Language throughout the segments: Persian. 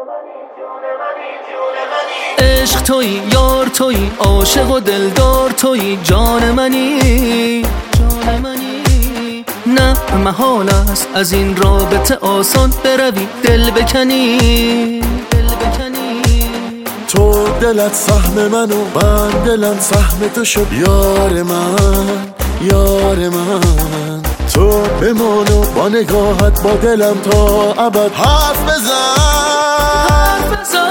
عشق تویی، یار تویی، عاشق و دلدار تویی، جان منی، جان منی. نه محال است از این رابطه آسان بروی، دل بکنی، دل بکنی. تو دلت سهم من و من دلم سهم تو شد، یار من، یار من. تو بمان و با نگاهت با دلم تا ابد حرف بزن،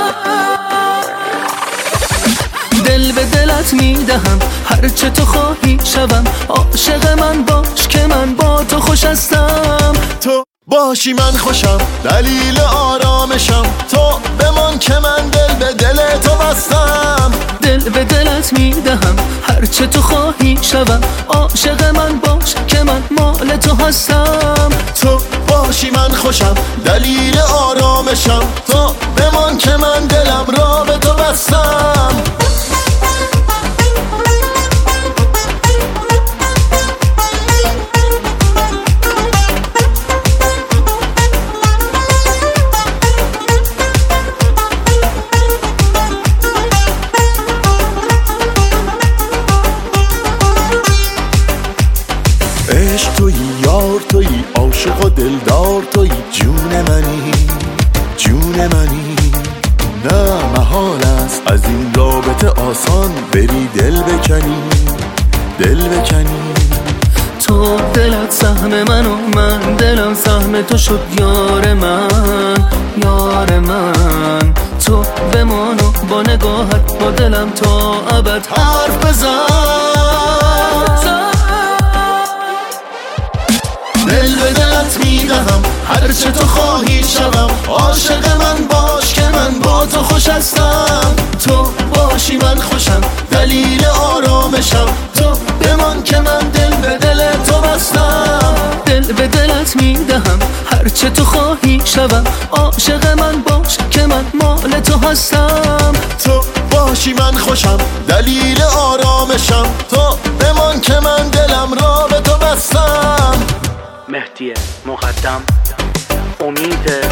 دل به دلت میدهم، هرچه تو خواهی شوم. عاشق من باش که من با تو خوش هستم. تو باشی من خوشم، دلیل آرامشم. تو بمان که من دل به دل تو بستم. دل به دلت میدهم، هرچه تو خواهی شوم. عاشق من باش که من مال تو هستم. تو باشی من خوشم، دلیل آرامشم. تو بمان که من دلم را به تو بستم. عشق تویی، یار تویی، عاشق و دلدار تویی، جون منی، جون منی. نه محال است از این رابطه آسان بری دل بکنی، دل بکنی. تو دلت سهم من و من دلم سهم تو شد، یار من، یار من. تو بمان و با نگاهت با دلم تا ابد حرف بزن. دل به دلت میدهم، هرچه تو خواهی شوم. عاشق من باش که من با تو خوش هستم. تو باشی من خوشم، دلیل آرامشم. تو بمان که من دل به دل تو بستم. دل به دلت میدهم، هرچه تو خواهی شوم. عاشق من باش که من مال تو هستم. تو باشی من خوشم، دلیل آرامشم. تو بمان که من دلم را به تو بستم. مهدی مقدم، امید